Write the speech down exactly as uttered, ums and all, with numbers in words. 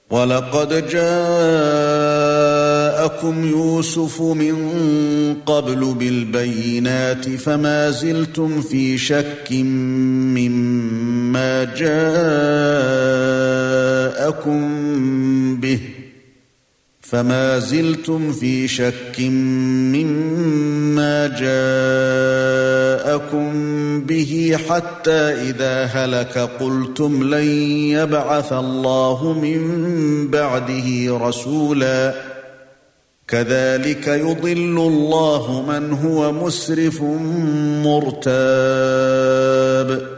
وَلَقَدْ جَاءَكُمْ يُوسُفُ مِنْ قَبْلُ بِالْبَيِّنَاتِ فَمَا زِلْتُمْ فِي شَكٍّ مِّمَّا جَاءَكُمْ بِهِ فَمَا زِلْتُمْ فِي شَكٍّ مِّمَّا جَاءَكُمْ بِهِ حَتَّى إِذَا هَلَكَ قُلْتُمْ لَن يَبْعَثَ اللَّهُ مِن بَعْدِهِ رَسُولًا كَذَلِكَ يُضِلُّ اللَّهُ مَنْ هُوَ مُسْرِفٌ مُرْتَابٌ